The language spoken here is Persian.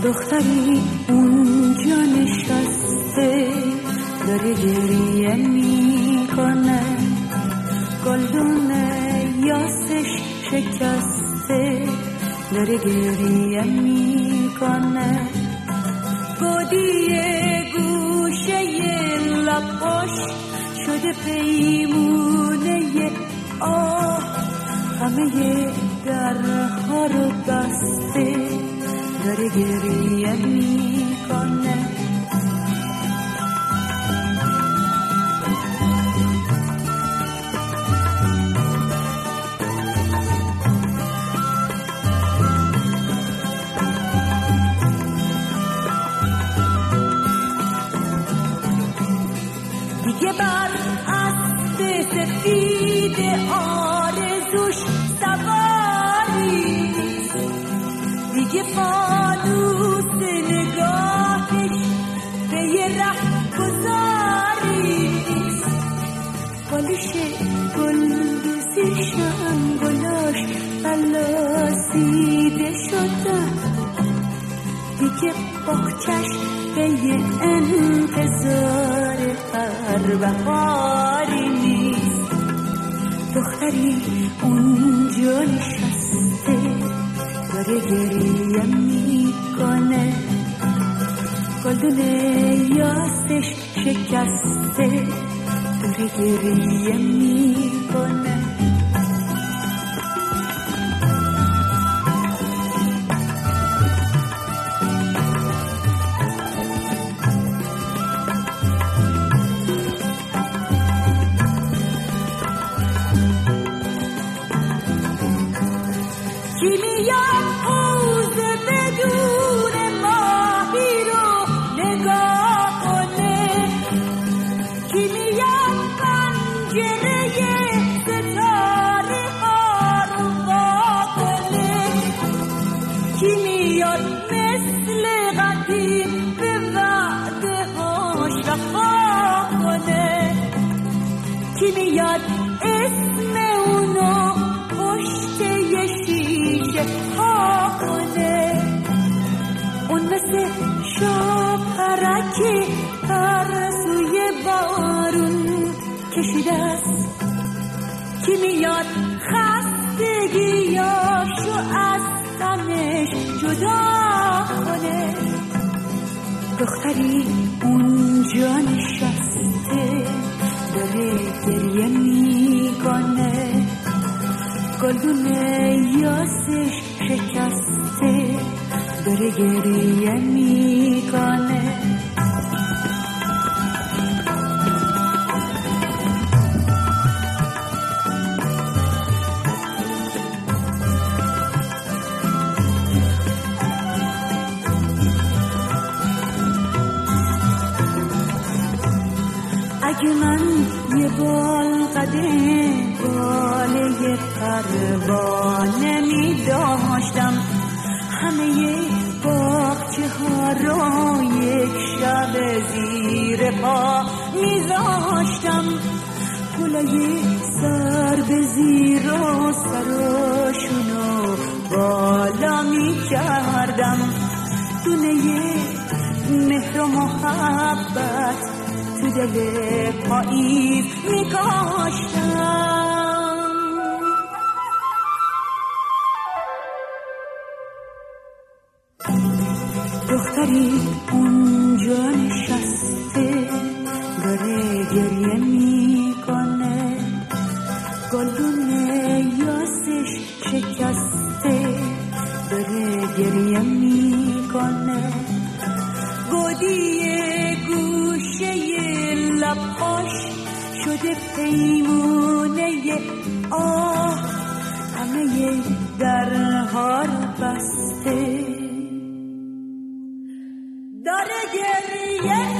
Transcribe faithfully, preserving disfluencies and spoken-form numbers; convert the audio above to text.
دختری اونجا نشسته داره گریه میکنه، گلدون یاسش شکسته داره گریه میکنه، گودی گوشه لباش شده پیمونه آه، همه درها رو بسته داره گریه میکنه. دیگه بر اسب سفید آرزوش سواری، دیگه فانوس نگاهش به یه ره گذاری، گلش گلدوزیشم گلاش فلاسیده شده، دیگه باغچش به یه انتظار هر بهاری نیست. دختری اونجا نشسته داره گریه میکنه، گلدون یاسش شکسته داره گریه میکنه. کی میاد حوضه بدون ماهی رو نگاه کنه، کی میاد پنجره ستاره ها رو وا کنه، کی میاد مثل قدیم به وعده هاش وفا کنه، کی میاد اسم اونو پشت یه شیشه ها کنه، اون مثل شاپرکی ترسوی بارون کشیده است، کی میاد خستگیاشو از تنش جدا کنه. دختری اونجا نشسته داره گریه میکنه، گلدون یاسش شکسته داره گریه میکنه. اگه من یه بال قده بال یه پروانه می داشتم، همه باغچه ها رو یک شب زیر پا می داشتم، گلای سر به زیر و سراشونو بالا می کردم، دونه مهر و محبت تو دل پاییز می کاشتم. دختری اونجا نشسته داره گریه میکنه، گلدون یاسش شکسته داره گریه میکنه، گودی گوشه لباش شده پیمونه آه، همه درها رو بسته داره گریه